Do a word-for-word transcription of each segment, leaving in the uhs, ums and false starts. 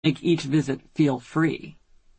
make each visit feel free.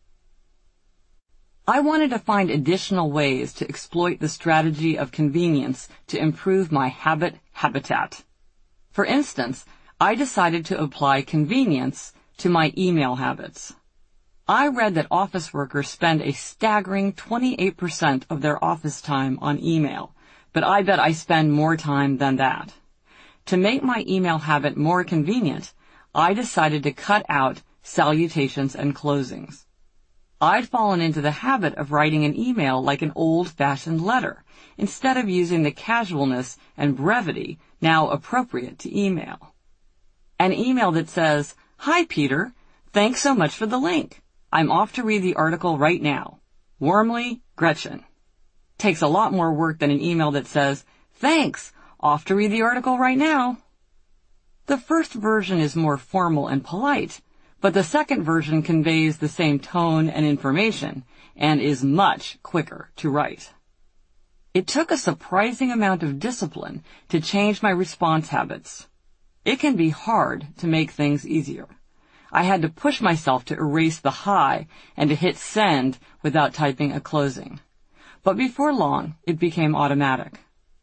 I wanted to find additional ways to exploit the strategy of convenience to improve my habit habitat. For instance, I decided to apply convenience to my email habits. I read that office workers spend a staggering twenty-eight percent of their office time on email, but I bet I spend more time than that. To make my email habit more convenient, I decided to cut out salutations and closings. I'd fallen into the habit of writing an email like an old-fashioned letter, instead of using the casualness and brevity now appropriate to email. An email that says, "Hi, Peter. Thanks so much for the link. I'm off to read the article right now. Warmly, Gretchen." Takes a lot more work than an email that says, "Thanks. Off to read the article right now." The first version is more formal and polite, but the second version conveys the same tone and information and is much quicker to write. It took a surprising amount of discipline to change my response habits. It can be hard to make things easier. I had to push myself to erase the hi and to hit send without typing a closing. But before long, it became automatic.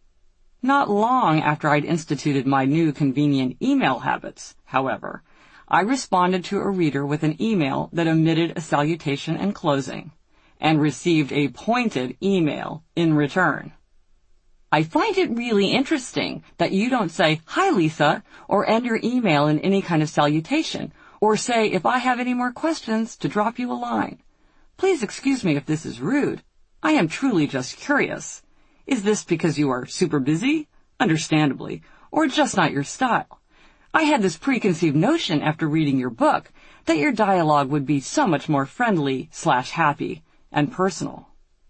Not long after I'd instituted my new convenient email habits, however, I responded to a reader with an email that omitted a salutation and closing, and received a pointed email in return. "I find it really interesting that you don't say, 'Hi, Lisa,' or end your email in any kind of salutation, or say, 'If I have any more questions, to drop you a line. Please excuse me if this is rude. I am truly just curious. Is this because you are super busy? Understandably, or just not your style? I had this preconceived notion after reading your book that your dialogue would be so much more friendly slash happy and personal."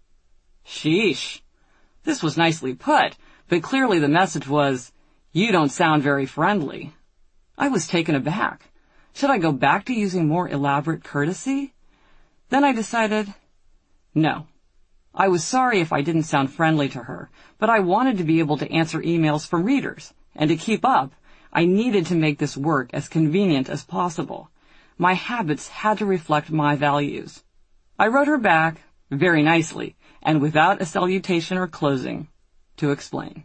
Sheesh. This was nicely put, but clearly the message was, "You don't sound very friendly." I was taken aback. Should I go back to using more elaborate courtesy? Then I decided, no. I was sorry if I didn't sound friendly to her, but I wanted to be able to answer emails from readers, and to keep up, I needed to make this work as convenient as possible. My habits had to reflect my values. I wrote her back, very nicely, and without a salutation or closing, to explain.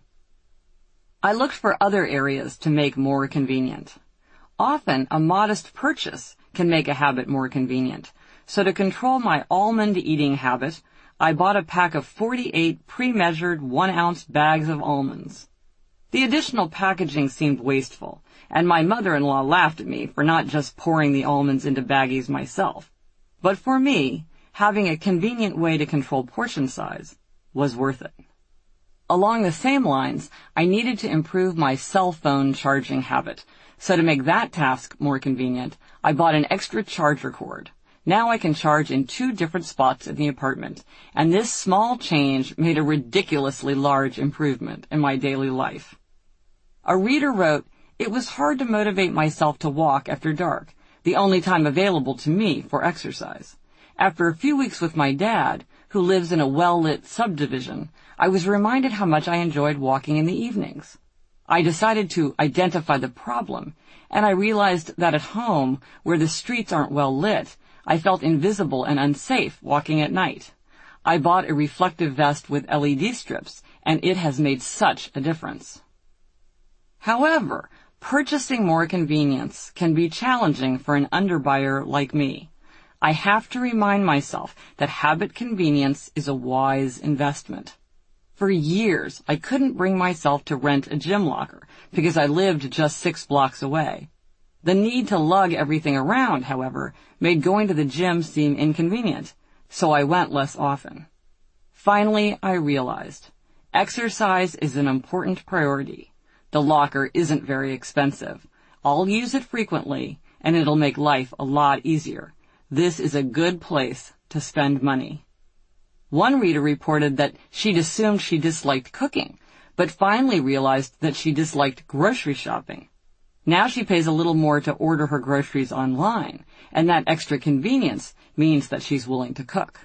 I looked for other areas to make more convenient. Often, a modest purchase can make a habit more convenient. So to control my almond eating habit, I bought a pack of forty-eight pre-measured one-ounce bags of almonds. The additional packaging seemed wasteful, and my mother-in-law laughed at me for not just pouring the almonds into baggies myself. But for me, having a convenient way to control portion size was worth it. Along the same lines, I needed to improve my cell phone charging habit. So to make that task more convenient, I bought an extra charger cord. Now I can charge in two different spots in the apartment, and this small change made a ridiculously large improvement in my daily life. A reader wrote, "It was hard to motivate myself to walk after dark, the only time available to me for exercise. After a few weeks with my dad, who lives in a well-lit subdivision, I was reminded how much I enjoyed walking in the evenings. I decided to identify the problem, and I realized that at home, where the streets aren't well lit, I felt invisible and unsafe walking at night. I bought a reflective vest with L E D strips, and it has made such a difference." However, purchasing more convenience can be challenging for an underbuyer like me. I have to remind myself that habit convenience is a wise investment. For years, I couldn't bring myself to rent a gym locker because I lived just six blocks away. The need to lug everything around, however, made going to the gym seem inconvenient, so I went less often. Finally, I realized exercise is an important priority. The locker isn't very expensive. I'll use it frequently, and it'll make life a lot easier. This is a good place to spend money. One reader reported that she'd assumed she disliked cooking, but finally realized that she disliked grocery shopping. Now she pays a little more to order her groceries online, and that extra convenience means that she's willing to cook.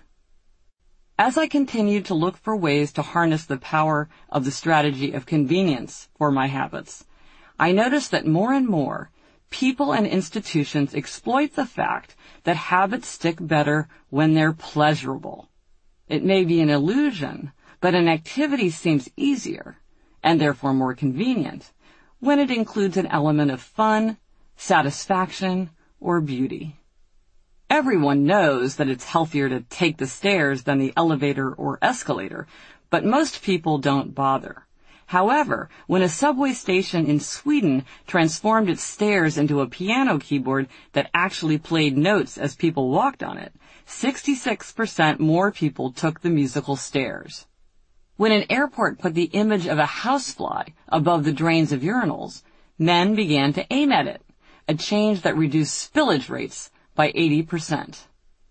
As I continued to look for ways to harness the power of the strategy of convenience for my habits, I noticed that more and more People and institutions exploit the fact that habits stick better when they're pleasurable. It may be an illusion, but an activity seems easier, and therefore more convenient, when it includes an element of fun, satisfaction, or beauty. Everyone knows that it's healthier to take the stairs than the elevator or escalator, but most people don't bother. However, when a subway station in Sweden transformed its stairs into a piano keyboard that actually played notes as people walked on it, sixty-six percent more people took the musical stairs. When an airport put the image of a housefly above the drains of urinals, men began to aim at it, a change that reduced spillage rates by eighty percent.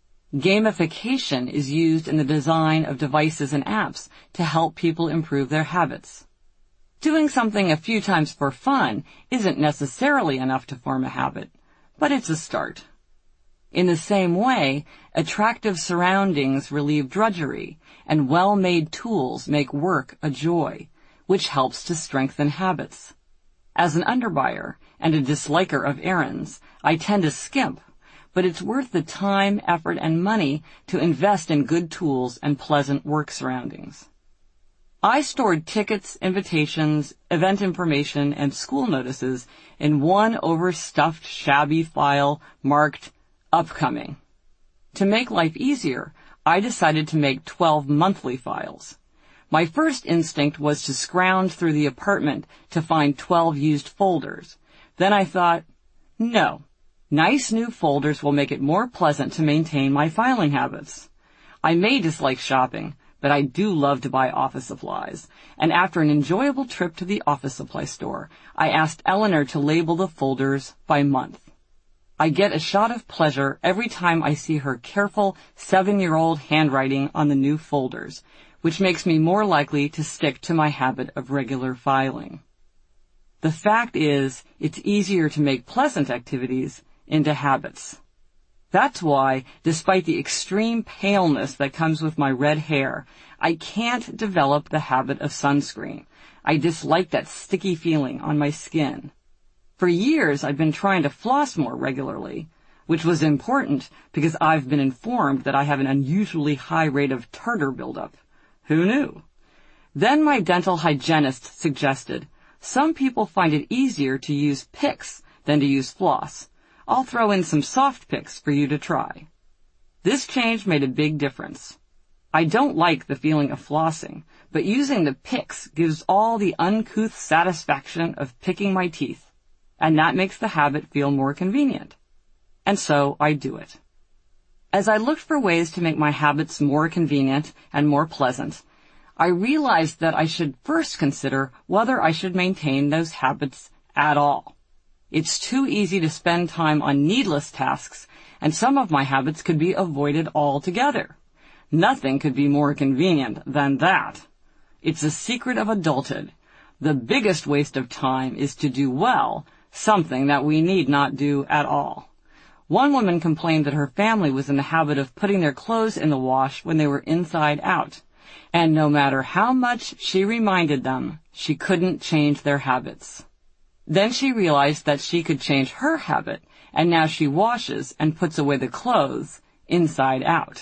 Gamification is used in the design of devices and apps to help people improve their habits. Doing something a few times for fun isn't necessarily enough to form a habit, but it's a start. In the same way, attractive surroundings relieve drudgery, and well-made tools make work a joy, which helps to strengthen habits. As an underbuyer and a disliker of errands, I tend to skimp, but it's worth the time, effort, and money to invest in good tools and pleasant work surroundings. I stored tickets, invitations, event information, and school notices in one overstuffed, shabby file marked Upcoming. To make life easier, I decided to make twelve monthly files. My first instinct was to scrounge through the apartment to find twelve used folders. Then I thought, no, nice new folders will make it more pleasant to maintain my filing habits. I may dislike shopping, but I do love to buy office supplies, and after an enjoyable trip to the office supply store, I asked Eleanor to label the folders by month. I get a shot of pleasure every time I see her careful seven-year-old handwriting on the new folders, which makes me more likely to stick to my habit of regular filing. The fact is, it's easier to make pleasant activities into habits. That's why, despite the extreme paleness that comes with my red hair, I can't develop the habit of sunscreen. I dislike that sticky feeling on my skin. For years, I've been trying to floss more regularly, which was important because I've been informed that I have an unusually high rate of tartar buildup. Who knew? Then my dental hygienist suggested, some people find it easier to use picks than to use floss. I'll throw in some soft picks for you to try. This change made a big difference. I don't like the feeling of flossing, but using the picks gives all the uncouth satisfaction of picking my teeth, and that makes the habit feel more convenient. And so I do it. As I looked for ways to make my habits more convenient and more pleasant, I realized that I should first consider whether I should maintain those habits at all. It's too easy to spend time on needless tasks, and some of my habits could be avoided altogether. Nothing could be more convenient than that. It's a secret of adulthood. The biggest waste of time is to do well something that we need not do at all. One woman complained that her family was in the habit of putting their clothes in the wash when they were inside out, and no matter how much she reminded them, she couldn't change their habits. Then she realized that she could change her habit, and now she washes and puts away the clothes inside out.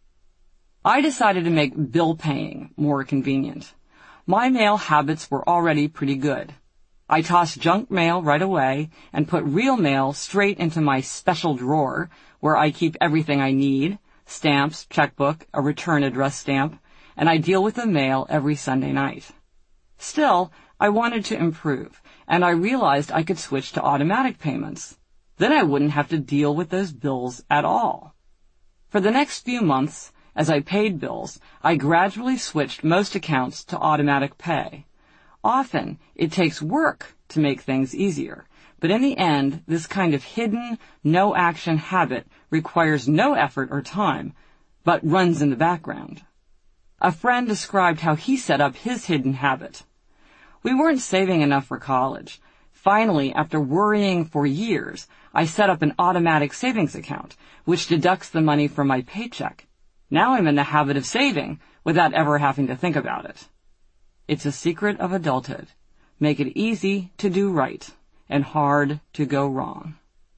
I decided to make bill paying more convenient. My mail habits were already pretty good. I toss junk mail right away and put real mail straight into my special drawer where I keep everything I need, stamps, checkbook, a return address stamp, and I deal with the mail every Sunday night. Still, I wanted to improve, and I realized I could switch to automatic payments. Then I wouldn't have to deal with those bills at all. For the next few months, as I paid bills, I gradually switched most accounts to automatic pay. Often, it takes work to make things easier, but in the end, this kind of hidden, no-action habit requires no effort or time, but runs in the background. A friend described how he set up his hidden habit. We weren't saving enough for college. Finally, after worrying for years, I set up an automatic savings account, which deducts the money from my paycheck. Now I'm in the habit of saving without ever having to think about it. It's a secret of adulthood. Make it easy to do right, and hard to go wrong.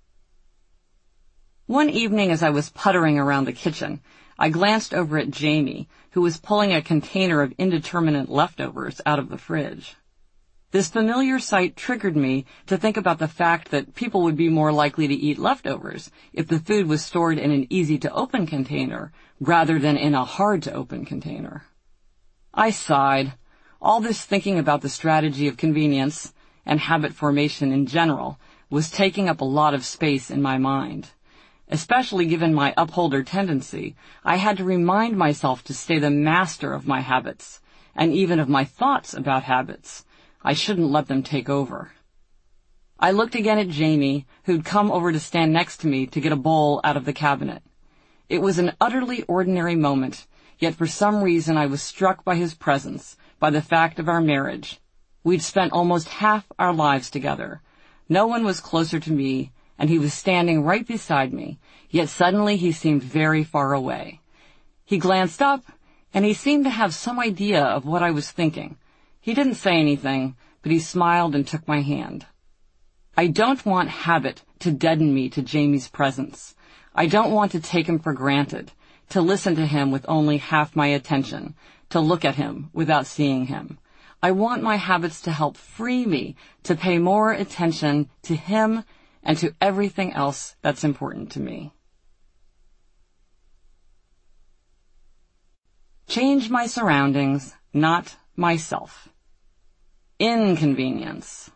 One evening as I was puttering around the kitchen, I glanced over at Jamie, who was pulling a container of indeterminate leftovers out of the fridge. This familiar sight triggered me to think about the fact that people would be more likely to eat leftovers if the food was stored in an easy-to-open container rather than in a hard-to-open container. I sighed. All this thinking about the strategy of convenience and habit formation in general was taking up a lot of space in my mind. Especially given my upholder tendency, I had to remind myself to stay the master of my habits, and even of my thoughts about habits. I shouldn't let them take over. I looked again at Jamie, who'd come over to stand next to me to get a bowl out of the cabinet. It was an utterly ordinary moment, yet for some reason I was struck by his presence, by the fact of our marriage. We'd spent almost half our lives together. No one was closer to me, and he was standing right beside me, yet suddenly he seemed very far away. He glanced up, and he seemed to have some idea of what I was thinking. He didn't say anything, but he smiled and took my hand. I don't want habit to deaden me to Jamie's presence. I don't want to take him for granted, to listen to him with only half my attention, to look at him without seeing him. I want my habits to help free me to pay more attention to him and to everything else that's important to me. Change my surroundings, not myself. Inconvenience.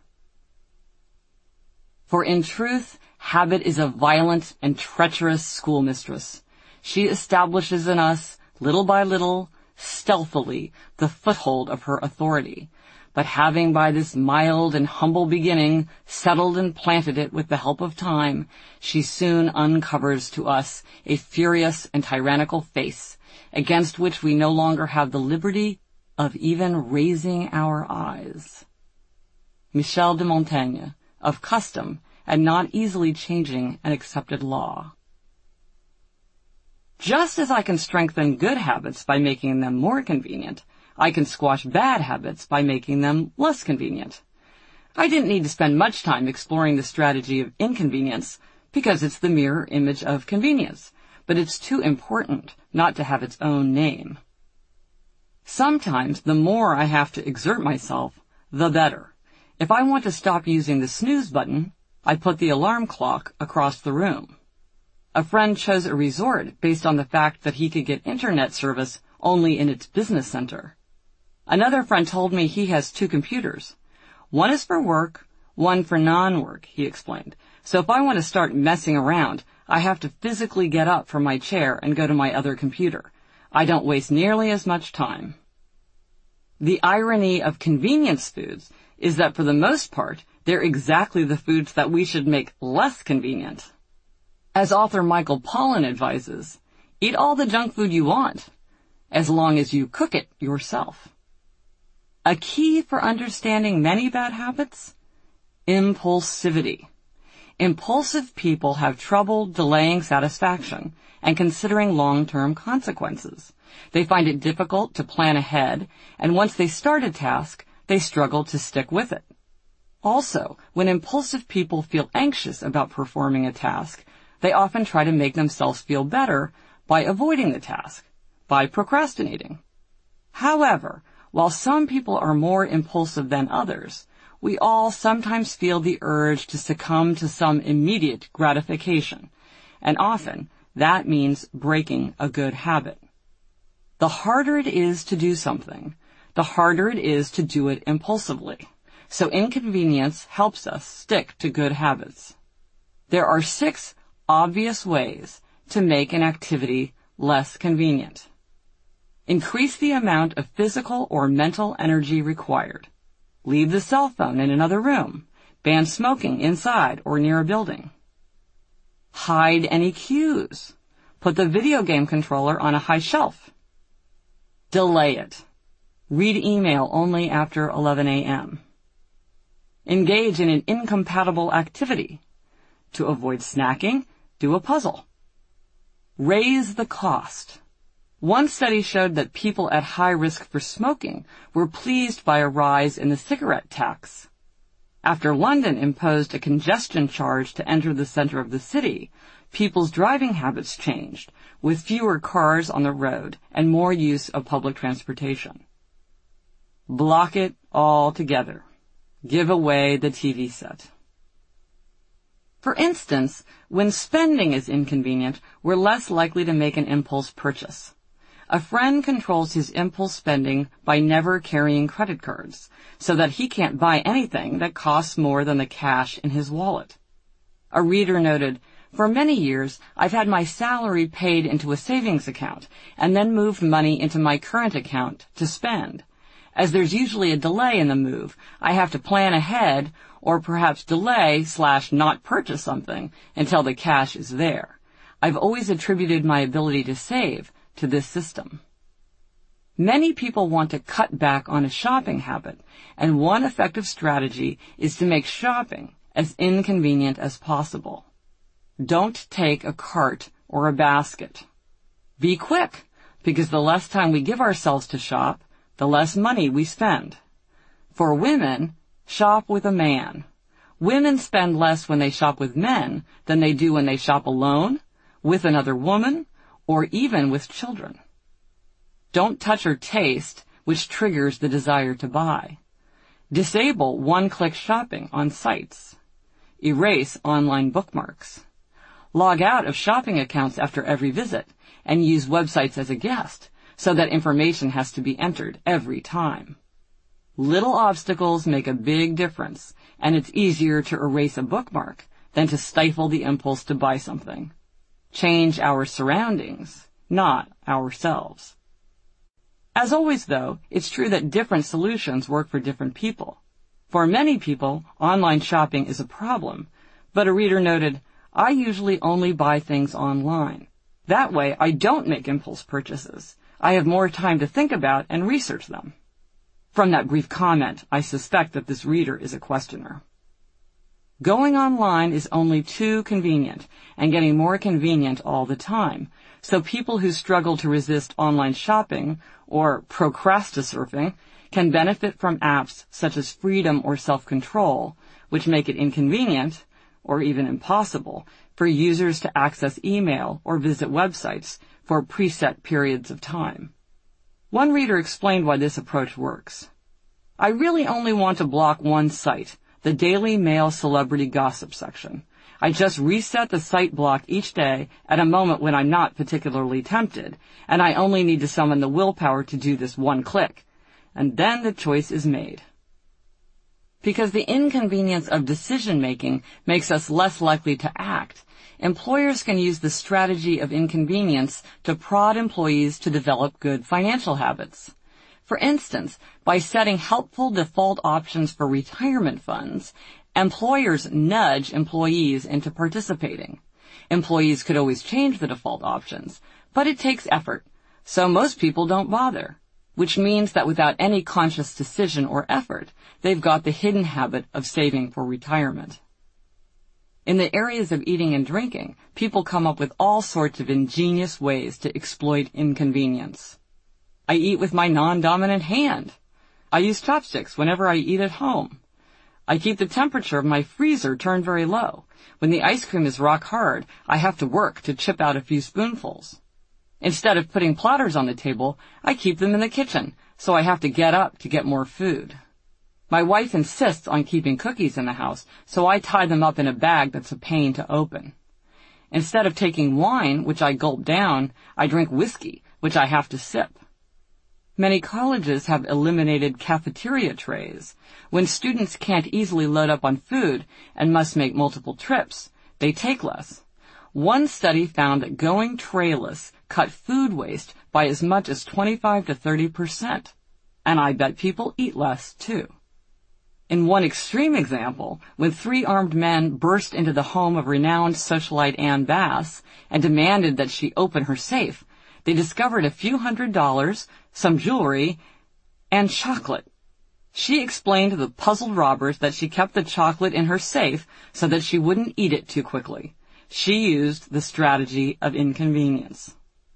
For in truth, habit is a violent and treacherous schoolmistress. She establishes in us, little by little, stealthily, the foothold of her authority. But having by this mild and humble beginning settled and planted it with the help of time, she soon uncovers to us a furious and tyrannical face, against which we no longer have the liberty of even raising our eyes. Michel de Montaigne, of custom and not easily changing an accepted law. Just as I can strengthen good habits by making them more convenient, I can squash bad habits by making them less convenient. I didn't need to spend much time exploring the strategy of inconvenience because it's the mirror image of convenience, but it's too important not to have its own name. Sometimes the more I have to exert myself, the better. If I want to stop using the snooze button, I put the alarm clock across the room. A friend chose a resort based on the fact that he could get internet service only in its business center. Another friend told me he has two computers. One is for work, one for non-work, he explained. So if I want to start messing around, I have to physically get up from my chair and go to my other computer. I don't waste nearly as much time. The irony of convenience foods is that for the most part, they're exactly the foods that we should make less convenient. As author Michael Pollan advises, eat all the junk food you want, as long as you cook it yourself. A key for understanding many bad habits? Impulsivity. Impulsive people have trouble delaying satisfaction and considering long-term consequences. They find it difficult to plan ahead, and once they start a task, they struggle to stick with it. Also, when impulsive people feel anxious about performing a task, they often try to make themselves feel better by avoiding the task, by procrastinating. However, while some people are more impulsive than others, we all sometimes feel the urge to succumb to some immediate gratification, and often that means breaking a good habit. The harder it is to do something, the harder it is to do it impulsively. So inconvenience helps us stick to good habits. There are six obvious ways to make an activity less convenient. Increase the amount of physical or mental energy required. Leave the cell phone in another room. Ban smoking inside or near a building. Hide any cues. Put the video game controller on a high shelf. Delay it. Read email only after eleven a.m. Engage in an incompatible activity. To avoid snacking, do a puzzle. Raise the cost. One study showed that people at high risk for smoking were pleased by a rise in the cigarette tax. After London imposed a congestion charge to enter the center of the city, people's driving habits changed, with fewer cars on the road and more use of public transportation. Block it all together. Give away the T V set. For instance, when spending is inconvenient, we're less likely to make an impulse purchase. A friend controls his impulse spending by never carrying credit cards, so that he can't buy anything that costs more than the cash in his wallet. A reader noted, "For many years, I've had my salary paid into a savings account and then moved money into my current account to spend. As there's usually a delay in the move, I have to plan ahead or perhaps delay slash not purchase something until the cash is there. I've always attributed my ability to save to this system." Many people want to cut back on a shopping habit, and one effective strategy is to make shopping as inconvenient as possible. Don't take a cart or a basket. Be quick, because the less time we give ourselves to shop, the less money we spend. For women, shop with a man. Women spend less when they shop with men than they do when they shop alone, with another woman, or even with children. Don't touch or taste, which triggers the desire to buy. Disable one-click shopping on sites. Erase online bookmarks. Log out of shopping accounts after every visit, and use websites as a guest, so that information has to be entered every time. Little obstacles make a big difference, and it's easier to erase a bookmark than to stifle the impulse to buy something. Change our surroundings, not ourselves. As always, though, it's true that different solutions work for different people. For many people, online shopping is a problem, but a reader noted, "I usually only buy things online. That way, I don't make impulse purchases. I have more time to think about and research them." From that brief comment, I suspect that this reader is a questioner. Going online is only too convenient and getting more convenient all the time, so people who struggle to resist online shopping or procrastinating can benefit from apps such as Freedom or Self-Control, which make it inconvenient, or even impossible, for users to access email or visit websites for preset periods of time. One reader explained why this approach works. "I really only want to block one site, the Daily Mail celebrity gossip section. I just reset the site block each day at a moment when I'm not particularly tempted, and I only need to summon the willpower to do this one click. And then the choice is made." Because the inconvenience of decision-making makes us less likely to act, employers can use the strategy of inconvenience to prod employees to develop good financial habits. For instance, by setting helpful default options for retirement funds, employers nudge employees into participating. Employees could always change the default options, but it takes effort, so most people don't bother, which means that without any conscious decision or effort, they've got the hidden habit of saving for retirement. In the areas of eating and drinking, people come up with all sorts of ingenious ways to exploit inconvenience. I eat with my non-dominant hand. I use chopsticks whenever I eat at home. I keep the temperature of my freezer turned very low. When the ice cream is rock hard, I have to work to chip out a few spoonfuls. Instead of putting platters on the table, I keep them in the kitchen, so I have to get up to get more food. My wife insists on keeping cookies in the house, so I tie them up in a bag that's a pain to open. Instead of taking wine, which I gulp down, I drink whiskey, which I have to sip. Many colleges have eliminated cafeteria trays. When students can't easily load up on food and must make multiple trips, they take less. One study found that going trayless cut food waste by as much as twenty-five to thirty percent. And I bet people eat less, too. In one extreme example, when three armed men burst into the home of renowned socialite Ann Bass and demanded that she open her safe, they discovered a few hundred dollars, some jewelry, and chocolate. She explained to the puzzled robbers that she kept the chocolate in her safe so that she wouldn't eat it too quickly. She used the strategy of inconvenience.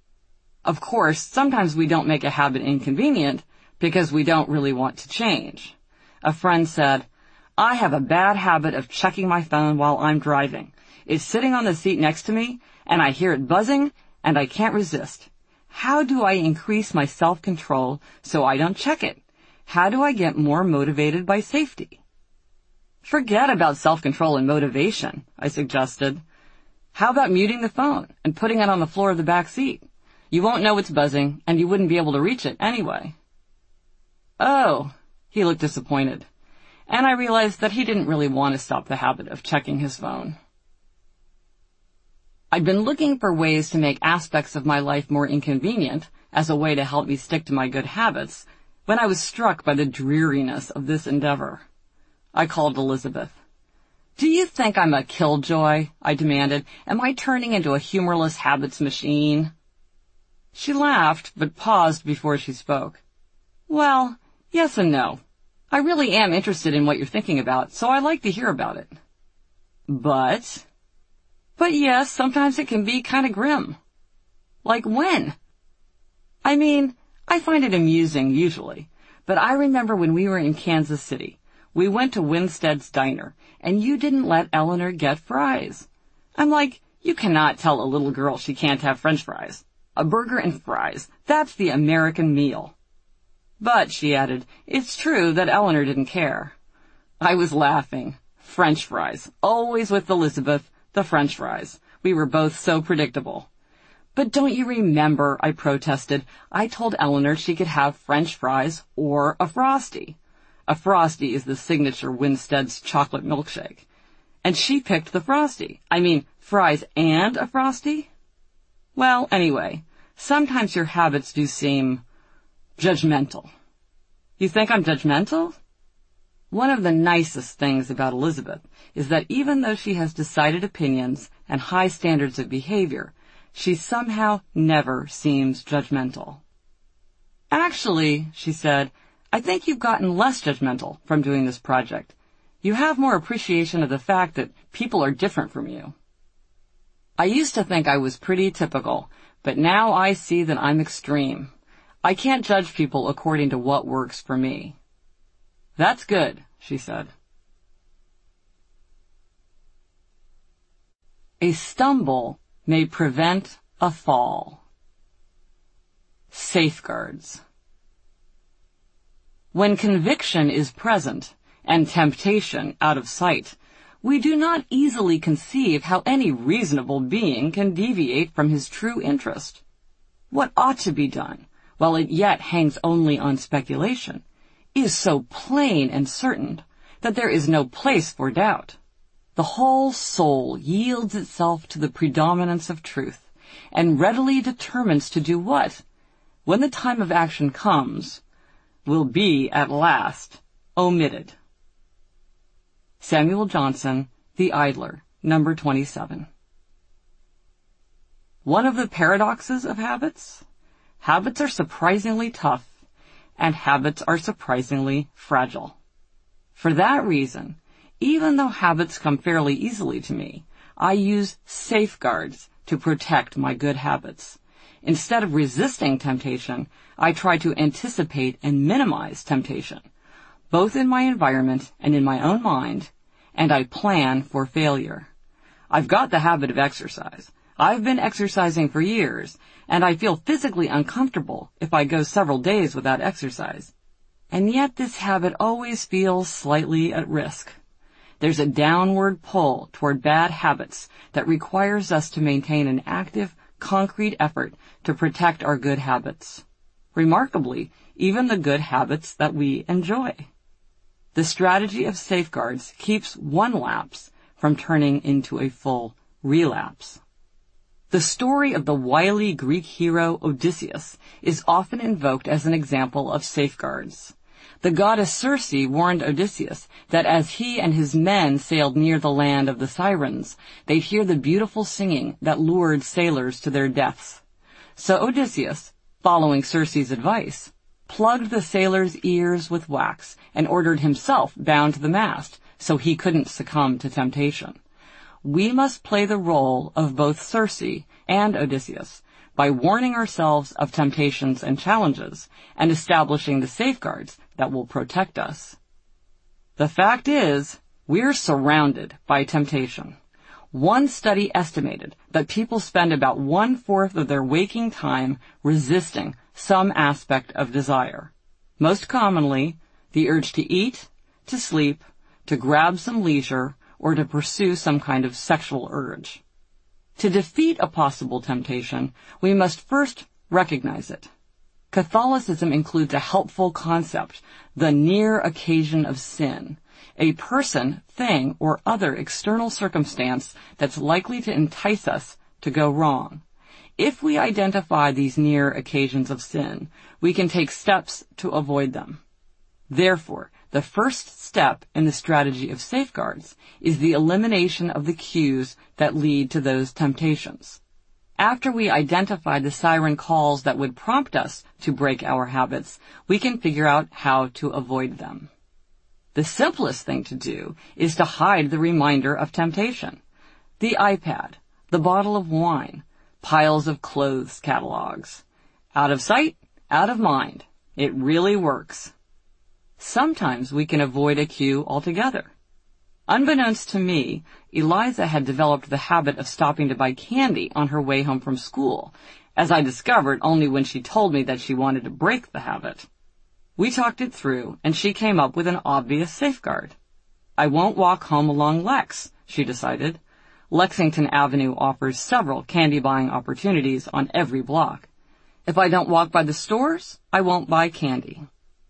Of course, sometimes we don't make a habit inconvenient because we don't really want to change. A friend said, I have a bad habit of checking my phone while I'm driving. It's sitting on the seat next to me, and I hear it buzzing, and I can't resist. How do I increase my self-control so I don't check it? How do I get more motivated by safety? Forget about self-control and motivation, I suggested. How about muting the phone and putting it on the floor of the back seat? You won't know it's buzzing, and you wouldn't be able to reach it anyway. Oh, he looked disappointed, and I realized that he didn't really want to stop the habit of checking his phone. I'd been looking for ways to make aspects of my life more inconvenient as a way to help me stick to my good habits when I was struck by the dreariness of this endeavor. I called Elizabeth. "Do you think I'm a killjoy?" I demanded. "Am I turning into a humorless habits machine?" She laughed, but paused before she spoke. "Well, yes and no. I really am interested in what you're thinking about, so I'd like to hear about it." But... But yes, sometimes it can be kind of grim. Like when? I mean, I find it amusing usually, but I remember when we were in Kansas City. We went to Winstead's Diner, and you didn't let Eleanor get fries. I'm like, you cannot tell a little girl she can't have French fries. A burger and fries, that's the American meal. But, she added, it's true that Eleanor didn't care. I was laughing. French fries, always with Elizabeth, the French fries. We were both so predictable. But don't you remember, I protested, I told Eleanor she could have French fries or a Frosty. A Frosty is the signature Winstead's chocolate milkshake. And she picked the Frosty. I mean, fries and a Frosty? Well, anyway, sometimes your habits do seem judgmental. You think I'm judgmental? One of the nicest things about Elizabeth is that even though she has decided opinions and high standards of behavior, she somehow never seems judgmental. Actually, she said, I think you've gotten less judgmental from doing this project. You have more appreciation of the fact that people are different from you. I used to think I was pretty typical, but now I see that I'm extreme. I can't judge people according to what works for me. That's good, she said. A stumble may prevent a fall. Safeguards. When conviction is present and temptation out of sight, we do not easily conceive how any reasonable being can deviate from his true interest. What ought to be done, while it yet hangs only on speculation, is so plain and certain that there is no place for doubt. The whole soul yields itself to the predominance of truth, and readily determines to do what, when the time of action comes, will be at last omitted. Samuel Johnson, The Idler, number twenty-seven. One of the paradoxes of habits? Habits are surprisingly tough, and habits are surprisingly fragile. For that reason, even though habits come fairly easily to me, I use safeguards to protect my good habits. Instead of resisting temptation, I try to anticipate and minimize temptation, both in my environment and in my own mind, and I plan for failure. I've got the habit of exercise. I've been exercising for years, and I feel physically uncomfortable if I go several days without exercise. And yet this habit always feels slightly at risk. There's a downward pull toward bad habits that requires us to maintain an active, concrete effort to protect our good habits. Remarkably, even the good habits that we enjoy. The strategy of safeguards keeps one lapse from turning into a full relapse. The story of the wily Greek hero Odysseus is often invoked as an example of safeguards. The goddess Circe warned Odysseus that as he and his men sailed near the land of the Sirens, they'd hear the beautiful singing that lured sailors to their deaths. So Odysseus, following Circe's advice, plugged the sailors' ears with wax and ordered himself bound to the mast so he couldn't succumb to temptation. We must play the role of both Circe and Odysseus by warning ourselves of temptations and challenges and establishing the safeguards that will protect us. The fact is, we're surrounded by temptation. One study estimated that people spend about one-fourth of their waking time resisting some aspect of desire. Most commonly, the urge to eat, to sleep, to grab some leisure, or to pursue some kind of sexual urge. To defeat a possible temptation, we must first recognize it. Catholicism includes a helpful concept, the near occasion of sin, a person, thing, or other external circumstance that's likely to entice us to go wrong. If we identify these near occasions of sin, we can take steps to avoid them. Therefore, the first step in the strategy of safeguards is the elimination of the cues that lead to those temptations. After we identify the siren calls that would prompt us to break our habits, we can figure out how to avoid them. The simplest thing to do is to hide the reminder of temptation. The iPad, the bottle of wine, piles of clothes catalogs. Out of sight, out of mind. It really works. Sometimes we can avoid a cue altogether. Unbeknownst to me, Eliza had developed the habit of stopping to buy candy on her way home from school, as I discovered only when she told me that she wanted to break the habit. We talked it through, and she came up with an obvious safeguard. I won't walk home along Lex, she decided. Lexington Avenue offers several candy-buying opportunities on every block. If I don't walk by the stores, I won't buy candy.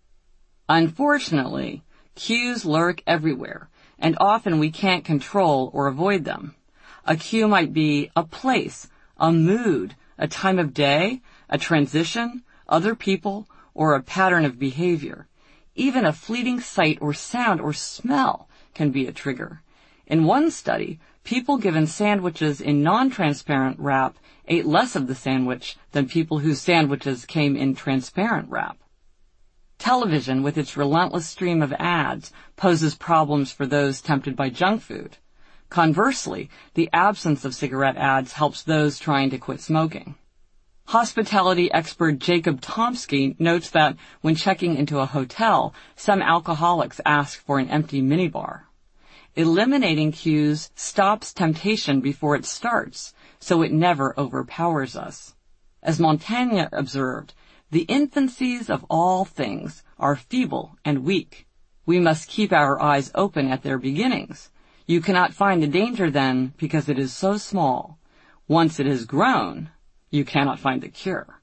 Unfortunately, cues lurk everywhere, and often we can't control or avoid them. A cue might be a place, a mood, a time of day, a transition, other people, or a pattern of behavior. Even a fleeting sight or sound or smell can be a trigger. In one study, people given sandwiches in non-transparent wrap ate less of the sandwich than people whose sandwiches came in transparent wrap. Television, with its relentless stream of ads, poses problems for those tempted by junk food. Conversely, the absence of cigarette ads helps those trying to quit smoking. Hospitality expert Jacob Tomsky notes that when checking into a hotel, some alcoholics ask for an empty minibar. Eliminating cues stops temptation before it starts, so it never overpowers us. As Montaigne observed, the infancies of all things are feeble and weak. We must keep our eyes open at their beginnings. You cannot find the danger then because it is so small. Once it has grown, you cannot find the cure.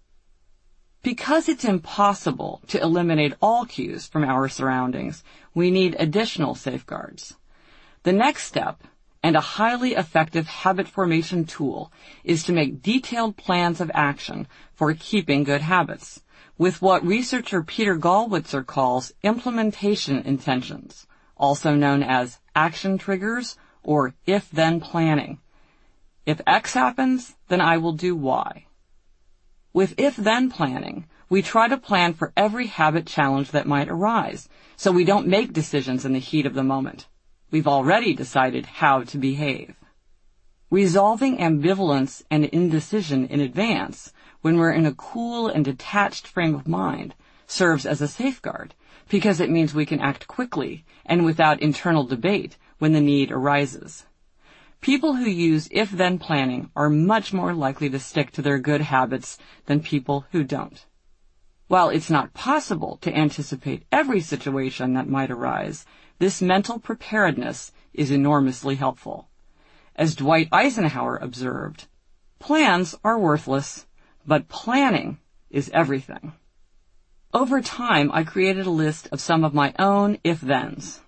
Because it's impossible to eliminate all cues from our surroundings, we need additional safeguards. The next step, and a highly effective habit formation tool, is to make detailed plans of action for keeping good habits, with what researcher Peter Gollwitzer calls implementation intentions, also known as action triggers or if-then planning. If X happens, then I will do Y. With if-then planning, we try to plan for every habit challenge that might arise, so we don't make decisions in the heat of the moment. We've already decided how to behave. Resolving ambivalence and indecision in advance, when we're in a cool and detached frame of mind, serves as a safeguard, because it means we can act quickly and without internal debate when the need arises. People who use if-then planning are much more likely to stick to their good habits than people who don't. While it's not possible to anticipate every situation that might arise, this mental preparedness is enormously helpful. As Dwight Eisenhower observed, plans are worthless, but planning is everything. Over time, I created a list of some of my own if-thens.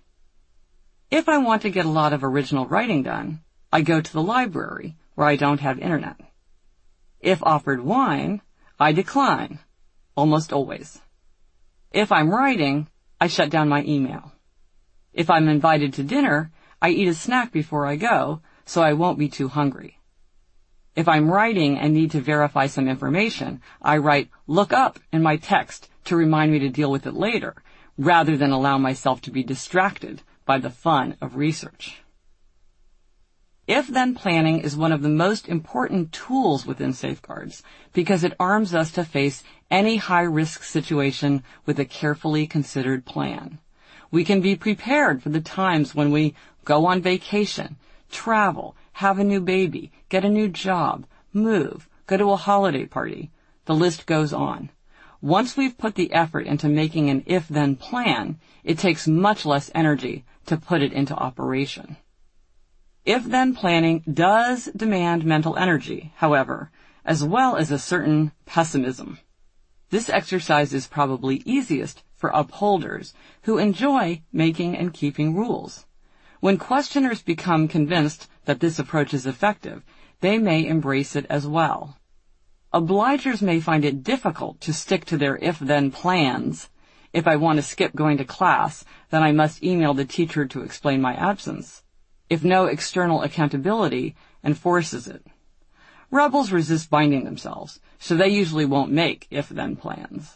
If I want to get a lot of original writing done, I go to the library where I don't have internet. If offered wine, I decline, almost always. If I'm writing, I shut down my email. If I'm invited to dinner, I eat a snack before I go, so I won't be too hungry. If I'm writing and need to verify some information, I write "look up" in my text to remind me to deal with it later, rather than allow myself to be distracted by the fun of research. If-then planning is one of the most important tools within safeguards because it arms us to face any high-risk situation with a carefully considered plan. We can be prepared for the times when we go on vacation, travel, have a new baby, get a new job, move, go to a holiday party. The list goes on. Once we've put the effort into making an if-then plan, it takes much less energy to put it into operation. If-then planning does demand mental energy, however, as well as a certain pessimism. This exercise is probably easiest for upholders who enjoy making and keeping rules. When questioners become convinced that this approach is effective, they may embrace it as well. Obligers may find it difficult to stick to their if-then plans. If I want to skip going to class, then I must email the teacher to explain my absence. If no external accountability enforces it. Rebels resist binding themselves, so they usually won't make if-then plans.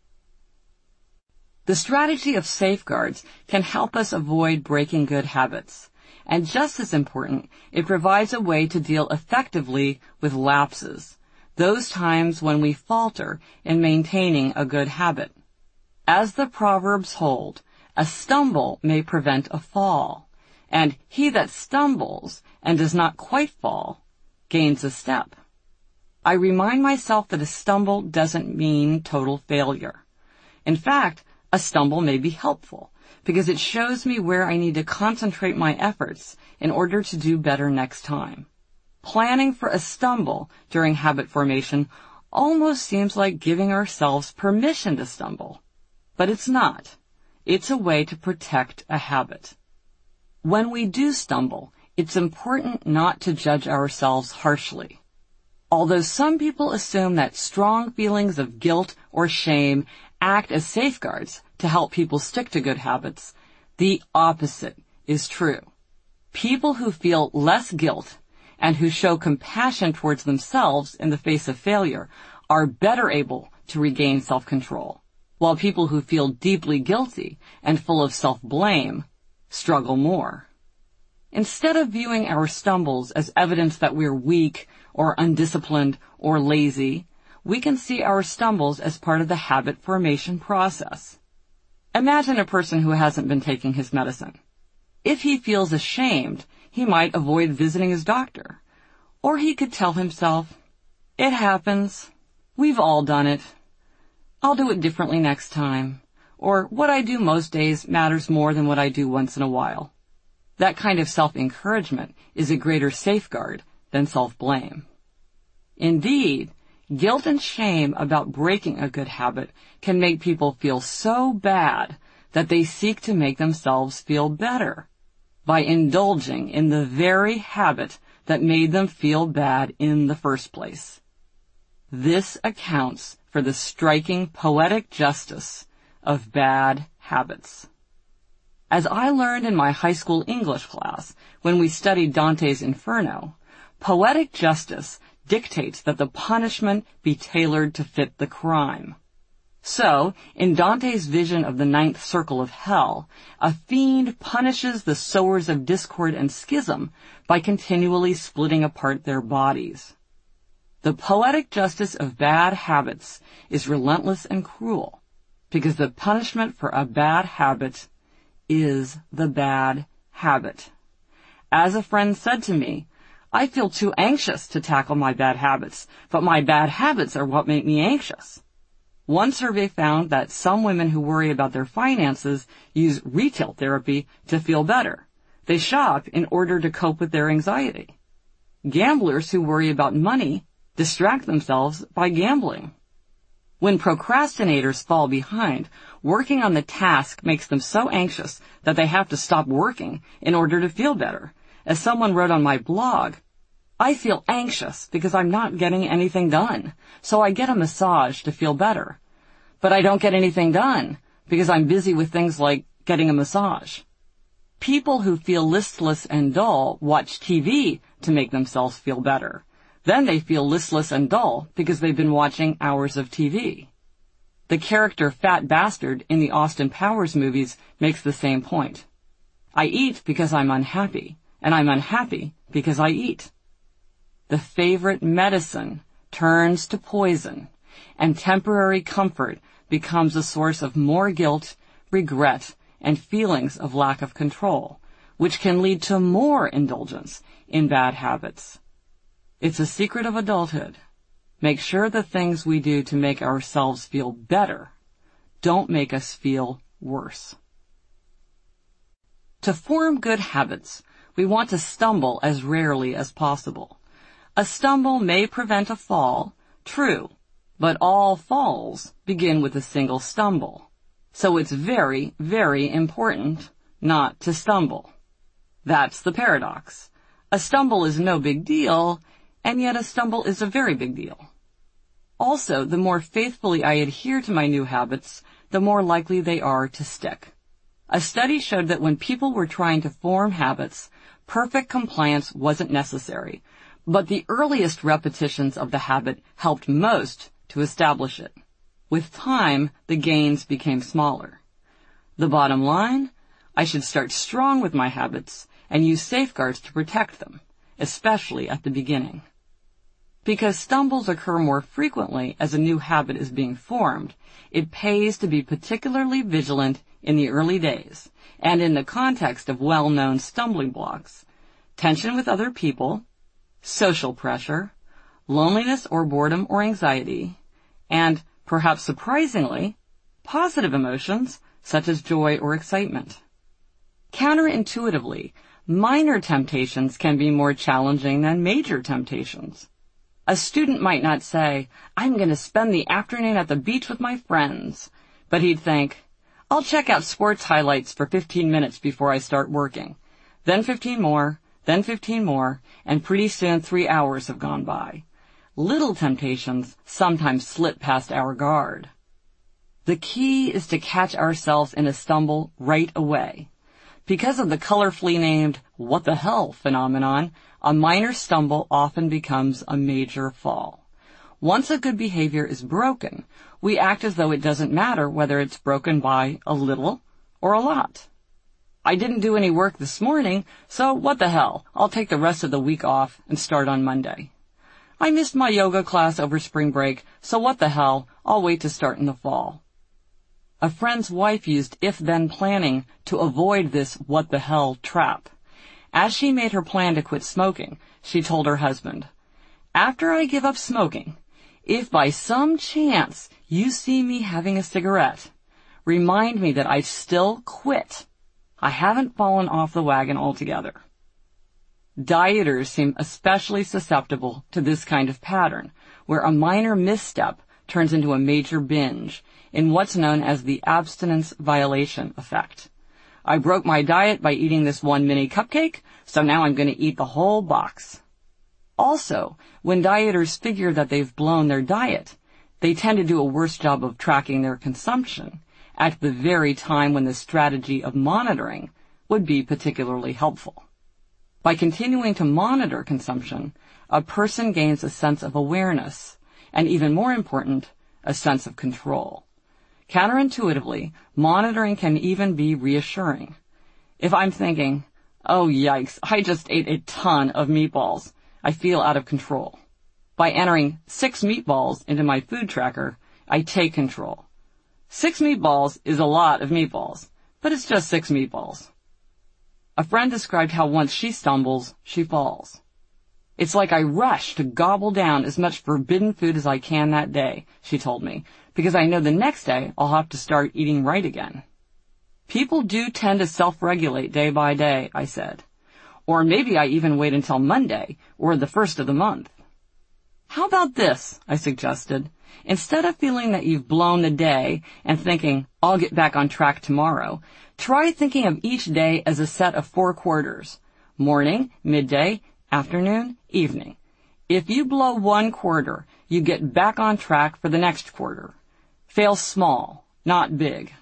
The strategy of safeguards can help us avoid breaking good habits. And just as important, it provides a way to deal effectively with lapses, those times when we falter in maintaining a good habit. As the Proverbs hold, a stumble may prevent a fall, and he that stumbles and does not quite fall gains a step. I remind myself that a stumble doesn't mean total failure. In fact, a stumble may be helpful because it shows me where I need to concentrate my efforts in order to do better next time. Planning for a stumble during habit formation almost seems like giving ourselves permission to stumble. But it's not. It's a way to protect a habit. When we do stumble, it's important not to judge ourselves harshly. Although some people assume that strong feelings of guilt or shame act as safeguards to help people stick to good habits, the opposite is true. People who feel less guilt and who show compassion towards themselves in the face of failure are better able to regain self-control, while people who feel deeply guilty and full of self-blame struggle more. Instead of viewing our stumbles as evidence that we're weak or undisciplined or lazy, we can see our stumbles as part of the habit formation process. Imagine a person who hasn't been taking his medicine. If he feels ashamed, he might avoid visiting his doctor. Or he could tell himself, "It happens. We've all done it. I'll do it differently next time." Or, "What I do most days matters more than what I do once in a while." That kind of self-encouragement is a greater safeguard than self-blame. Indeed, guilt and shame about breaking a good habit can make people feel so bad that they seek to make themselves feel better by indulging in the very habit that made them feel bad in the first place. This accounts for the striking poetic justice of bad habits. As I learned in my high school English class when we studied Dante's Inferno, poetic justice dictates that the punishment be tailored to fit the crime. So, in Dante's vision of the ninth circle of hell, a fiend punishes the sowers of discord and schism by continually splitting apart their bodies. The poetic justice of bad habits is relentless and cruel, because the punishment for a bad habit is the bad habit. As a friend said to me, "I feel too anxious to tackle my bad habits, but my bad habits are what make me anxious." One survey found that some women who worry about their finances use retail therapy to feel better. They shop in order to cope with their anxiety. Gamblers who worry about money distract themselves by gambling. When procrastinators fall behind, working on the task makes them so anxious that they have to stop working in order to feel better. As someone wrote on my blog, "I feel anxious because I'm not getting anything done, so I get a massage to feel better. But I don't get anything done because I'm busy with things like getting a massage." People who feel listless and dull watch T V to make themselves feel better. Then they feel listless and dull because they've been watching hours of T V. The character Fat Bastard in the Austin Powers movies makes the same point. I eat because I'm unhappy, and I'm unhappy because I eat. The favorite medicine turns to poison, and temporary comfort becomes a source of more guilt, regret, and feelings of lack of control, which can lead to more indulgence in bad habits. It's a secret of adulthood. Make sure the things we do to make ourselves feel better don't make us feel worse. To form good habits, we want to stumble as rarely as possible. A stumble may prevent a fall, true, but all falls begin with a single stumble. So it's very, very important not to stumble. That's the paradox. A stumble is no big deal, and yet a stumble is a very big deal. Also, the more faithfully I adhere to my new habits, the more likely they are to stick. A study showed that when people were trying to form habits, perfect compliance wasn't necessary, but the earliest repetitions of the habit helped most to establish it. With time, the gains became smaller. The bottom line, I should start strong with my habits and use safeguards to protect them, especially at the beginning. Because stumbles occur more frequently as a new habit is being formed, it pays to be particularly vigilant in the early days and in the context of well-known stumbling blocks: tension with other people, social pressure, loneliness or boredom or anxiety, and, perhaps surprisingly, positive emotions such as joy or excitement. Counterintuitively, minor temptations can be more challenging than major temptations. A student might not say, "I'm going to spend the afternoon at the beach with my friends," but he'd think, "I'll check out sports highlights for fifteen minutes before I start working. Then fifteen more, then fifteen more, and pretty soon three hours have gone by." Little temptations sometimes slip past our guard. The key is to catch ourselves in a stumble right away. Because of the colorfully named "what the hell" phenomenon, a minor stumble often becomes a major fall. Once a good behavior is broken, we act as though it doesn't matter whether it's broken by a little or a lot. I didn't do any work this morning, so what the hell? I'll take the rest of the week off and start on Monday. I missed my yoga class over spring break, so what the hell? I'll wait to start in the fall. A friend's wife used if-then planning to avoid this what the hell trap. As she made her plan to quit smoking, she told her husband, "After I give up smoking, if by some chance you see me having a cigarette, remind me that I've still quit. I haven't fallen off the wagon altogether." Dieters seem especially susceptible to this kind of pattern, where a minor misstep turns into a major binge, in what's known as the abstinence violation effect. I broke my diet by eating this one mini cupcake, so now I'm going to eat the whole box. Also, when dieters figure that they've blown their diet, they tend to do a worse job of tracking their consumption at the very time when the strategy of monitoring would be particularly helpful. By continuing to monitor consumption, a person gains a sense of awareness, and even more important, a sense of control. Counterintuitively, monitoring can even be reassuring. If I'm thinking, "Oh yikes, I just ate a ton of meatballs," I feel out of control. By entering six meatballs into my food tracker, I take control. Six meatballs is a lot of meatballs, but it's just six meatballs. A friend described how once she stumbles, she falls. "It's like I rush to gobble down as much forbidden food as I can that day," she told me, "because I know the next day I'll have to start eating right again." People do tend to self-regulate day by day, I said. Or maybe I even wait until Monday, or the first of the month. How about this, I suggested. Instead of feeling that you've blown the day and thinking, "I'll get back on track tomorrow," try thinking of each day as a set of four quarters: morning, midday, afternoon, evening. If you blow one quarter, you get back on track for the next quarter. Fail small, not big.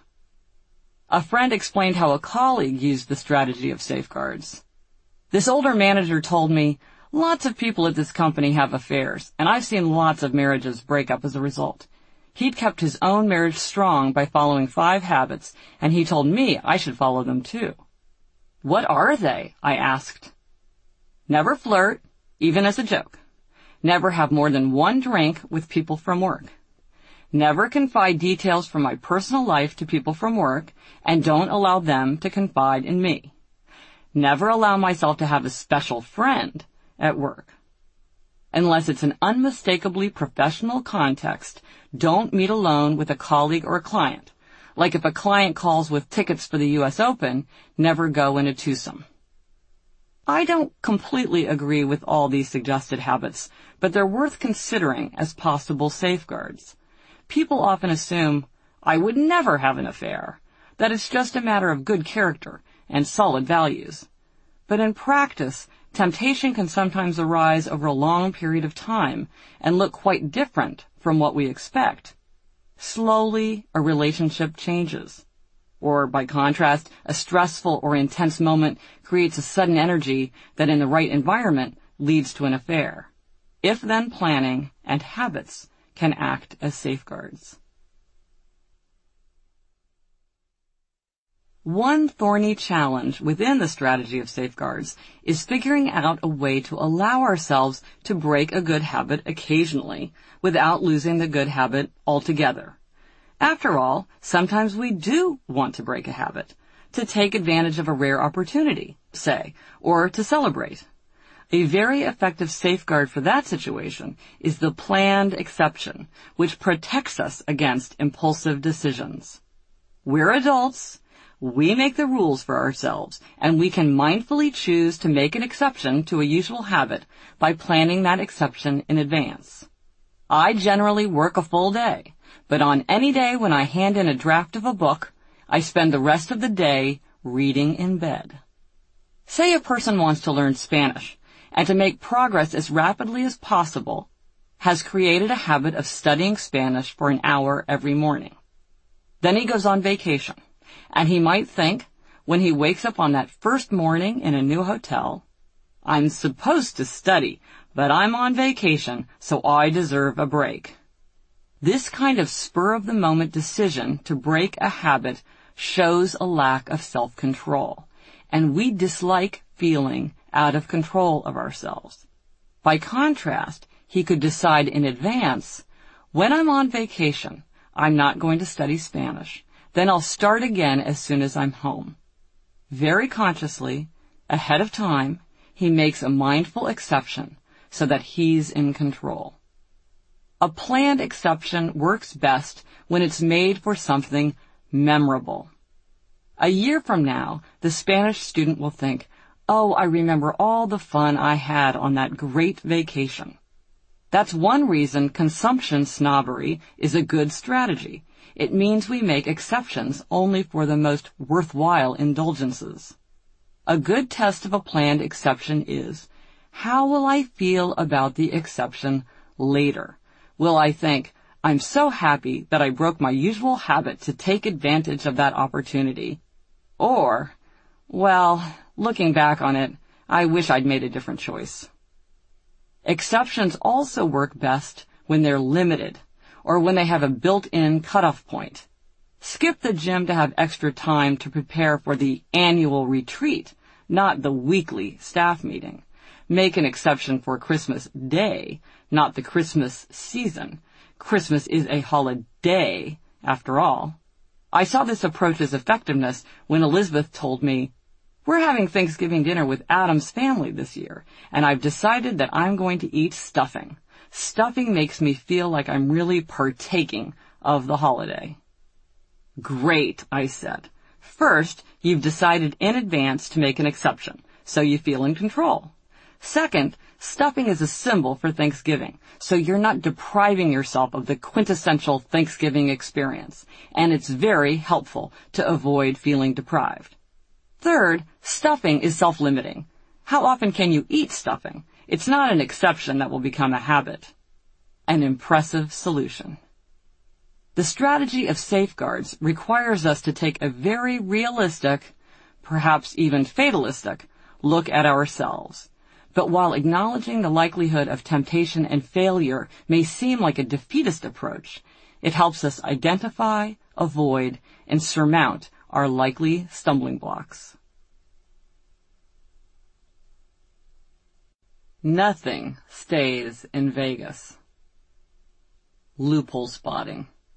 A friend explained how a colleague used the strategy of safeguards. This older manager told me, "Lots of people at this company have affairs, and I've seen lots of marriages break up as a result. He'd kept his own marriage strong by following five habits, and he told me I should follow them too." "What are they?" I asked. Never flirt, even as a joke. Never have more than one drink with people from work. Never confide details from my personal life to people from work, and don't allow them to confide in me. Never allow myself to have a special friend at work. Unless it's an unmistakably professional context, don't meet alone with a colleague or a client. Like if a client calls with tickets for the U S Open, never go in a twosome. I don't completely agree with all these suggested habits, but they're worth considering as possible safeguards. People often assume, I would never have an affair, that it's just a matter of good character and solid values. But in practice, temptation can sometimes arise over a long period of time and look quite different from what we expect. Slowly, a relationship changes. Or, by contrast, a stressful or intense moment creates a sudden energy that in the right environment leads to an affair. If-then planning and habits can act as safeguards. One thorny challenge within the strategy of safeguards is figuring out a way to allow ourselves to break a good habit occasionally without losing the good habit altogether. After all, sometimes we do want to break a habit, to take advantage of a rare opportunity, say, or to celebrate. A very effective safeguard for that situation is the planned exception, which protects us against impulsive decisions. We're adults. We make the rules for ourselves, and we can mindfully choose to make an exception to a usual habit by planning that exception in advance. I generally work a full day, but on any day when I hand in a draft of a book, I spend the rest of the day reading in bed. Say a person wants to learn Spanish, and to make progress as rapidly as possible, has created a habit of studying Spanish for an hour every morning. Then he goes on vacation, and he might think, when he wakes up on that first morning in a new hotel, I'm supposed to study, but I'm on vacation, so I deserve a break. This kind of spur-of-the-moment decision to break a habit shows a lack of self-control, and we dislike feeling out of control of ourselves. By contrast, he could decide in advance, when I'm on vacation, I'm not going to study Spanish. Then I'll start again as soon as I'm home. Very consciously, ahead of time, he makes a mindful exception so that he's in control. A planned exception works best when it's made for something memorable. A year from now, the Spanish student will think, oh, I remember all the fun I had on that great vacation. That's one reason consumption snobbery is a good strategy. It means we make exceptions only for the most worthwhile indulgences. A good test of a planned exception is, how will I feel about the exception later? Will I think, I'm so happy that I broke my usual habit to take advantage of that opportunity? Or, well, looking back on it, I wish I'd made a different choice. Exceptions also work best when they're limited, or when they have a built-in cutoff point. Skip the gym to have extra time to prepare for the annual retreat, not the weekly staff meeting. Make an exception for Christmas Day, not the Christmas season. Christmas is a holiday, after all. I saw this approach's effectiveness when Elizabeth told me, we're having Thanksgiving dinner with Adam's family this year, and I've decided that I'm going to eat stuffing. Stuffing makes me feel like I'm really partaking of the holiday. Great, I said. First, you've decided in advance to make an exception, so you feel in control. Second, stuffing is a symbol for Thanksgiving, so you're not depriving yourself of the quintessential Thanksgiving experience, and it's very helpful to avoid feeling deprived. Third, stuffing is self-limiting. How often can you eat stuffing? It's not an exception that will become a habit. An impressive solution. The strategy of safeguards requires us to take a very realistic, perhaps even fatalistic, look at ourselves. But while acknowledging the likelihood of temptation and failure may seem like a defeatist approach, it helps us identify, avoid, and surmount our likely stumbling blocks. Nothing stays in Vegas. Loophole spotting.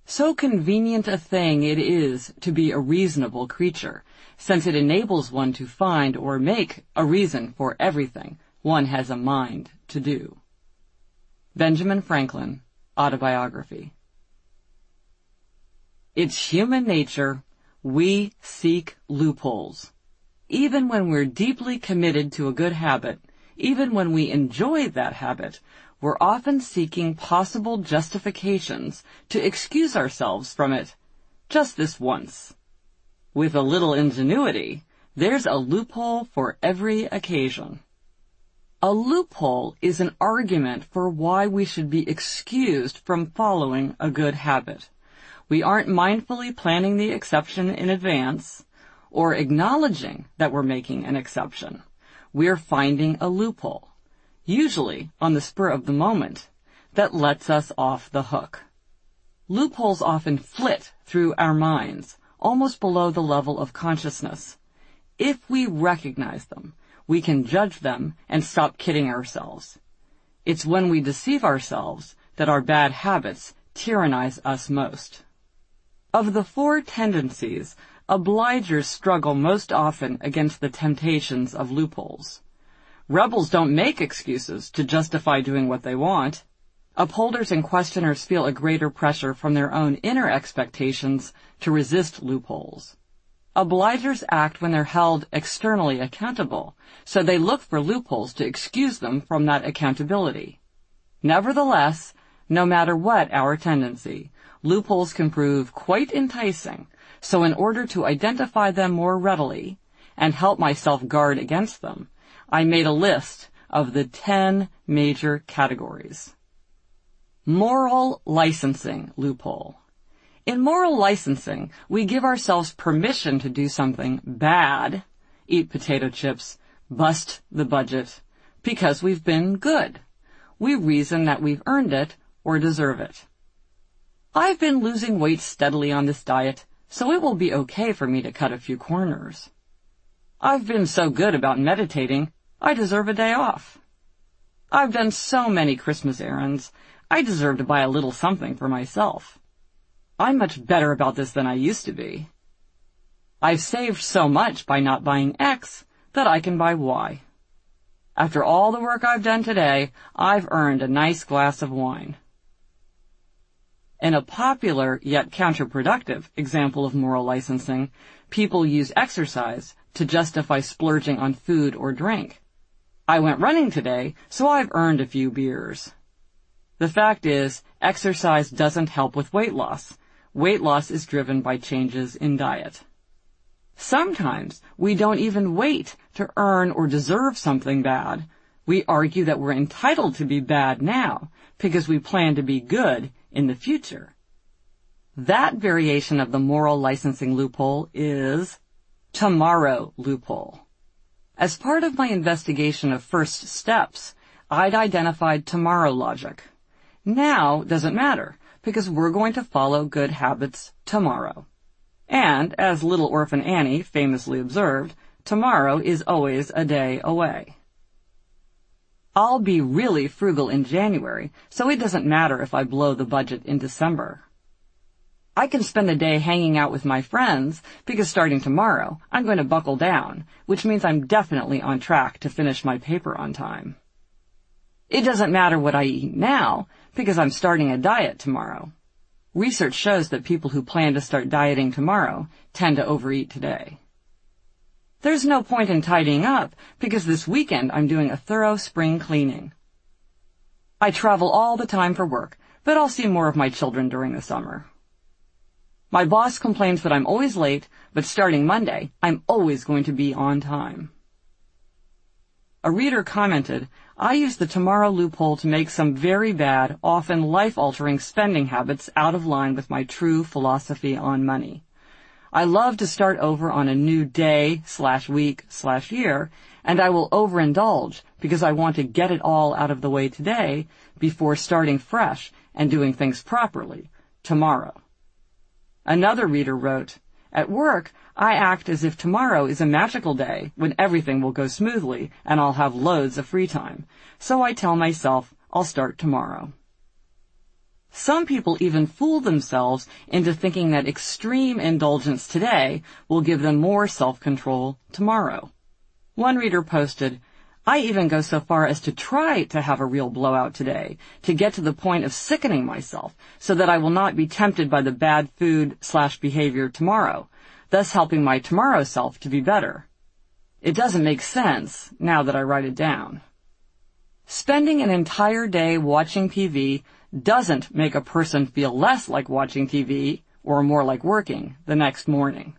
So convenient a thing it is to be a reasonable creature, since it enables one to find or make a reason for everything one has a mind to do. Benjamin Franklin, Autobiography. It's human nature. We seek loopholes. Even when we're deeply committed to a good habit, even when we enjoy that habit, we're often seeking possible justifications to excuse ourselves from it just this once. With a little ingenuity, there's a loophole for every occasion. A loophole is an argument for why we should be excused from following a good habit. We aren't mindfully planning the exception in advance or acknowledging that we're making an exception. We're finding a loophole, usually on the spur of the moment, that lets us off the hook. Loopholes often flit through our minds, almost below the level of consciousness. If we recognize them, we can judge them and stop kidding ourselves. It's when we deceive ourselves that our bad habits tyrannize us most. Of the four tendencies, obligers struggle most often against the temptations of loopholes. Rebels don't make excuses to justify doing what they want. Upholders and questioners feel a greater pressure from their own inner expectations to resist loopholes. Obligers act when they're held externally accountable, so they look for loopholes to excuse them from that accountability. Nevertheless, no matter what our tendency, loopholes can prove quite enticing, so in order to identify them more readily and help myself guard against them, I made a list of the ten major categories. Moral licensing loophole. In moral licensing, we give ourselves permission to do something bad, eat potato chips, bust the budget, because we've been good. We reason that we've earned it or deserve it. I've been losing weight steadily on this diet, so it will be okay for me to cut a few corners. I've been so good about meditating, I deserve a day off. I've done so many Christmas errands, I deserve to buy a little something for myself. I'm much better about this than I used to be. I've saved so much by not buying X that I can buy Y. After all the work I've done today, I've earned a nice glass of wine. In a popular yet counterproductive example of moral licensing, people use exercise to justify splurging on food or drink. I went running today, so I've earned a few beers. The fact is, exercise doesn't help with weight loss. Weight loss is driven by changes in diet. Sometimes we don't even wait to earn or deserve something bad. We argue that we're entitled to be bad now because we plan to be good in the future. That variation of the moral licensing loophole is tomorrow loophole. As part of my investigation of first steps, I'd identified tomorrow logic. Now doesn't matter, because we're going to follow good habits tomorrow. And, as little orphan Annie famously observed, tomorrow is always a day away. I'll be really frugal in January, so it doesn't matter if I blow the budget in December. I can spend a day hanging out with my friends, because starting tomorrow, I'm going to buckle down, which means I'm definitely on track to finish my paper on time. It doesn't matter what I eat now, because I'm starting a diet tomorrow. Research shows that people who plan to start dieting tomorrow tend to overeat today. There's no point in tidying up, because this weekend I'm doing a thorough spring cleaning. I travel all the time for work, but I'll see more of my children during the summer. My boss complains that I'm always late, but starting Monday, I'm always going to be on time. A reader commented, I use the tomorrow loophole to make some very bad, often life-altering spending habits out of line with my true philosophy on money. I love to start over on a new day slash week slash year, and I will overindulge because I want to get it all out of the way today before starting fresh and doing things properly tomorrow. Another reader wrote, at work, I act as if tomorrow is a magical day when everything will go smoothly and I'll have loads of free time. So I tell myself I'll start tomorrow. Some people even fool themselves into thinking that extreme indulgence today will give them more self-control tomorrow. One reader posted, "I even go so far as to try to have a real blowout today, to get to the point of sickening myself, so that I will not be tempted by the bad food slash behavior tomorrow, thus helping my tomorrow self to be better. It doesn't make sense now that I write it down." Spending an entire day watching T V doesn't make a person feel less like watching T V or more like working the next morning.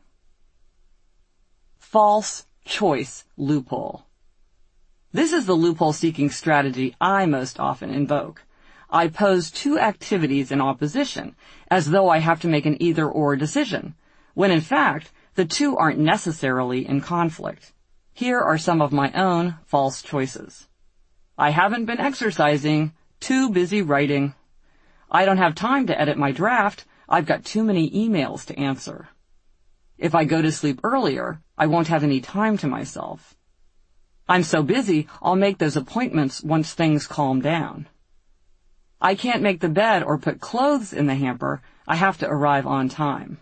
False choice loophole. This is the loophole-seeking strategy I most often invoke. I pose two activities in opposition, as though I have to make an either-or decision, when in fact, the two aren't necessarily in conflict. Here are some of my own false choices. I haven't been exercising, too busy writing. I don't have time to edit my draft, I've got too many emails to answer. If I go to sleep earlier, I won't have any time to myself. I'm so busy, I'll make those appointments once things calm down. I can't make the bed or put clothes in the hamper, I have to arrive on time.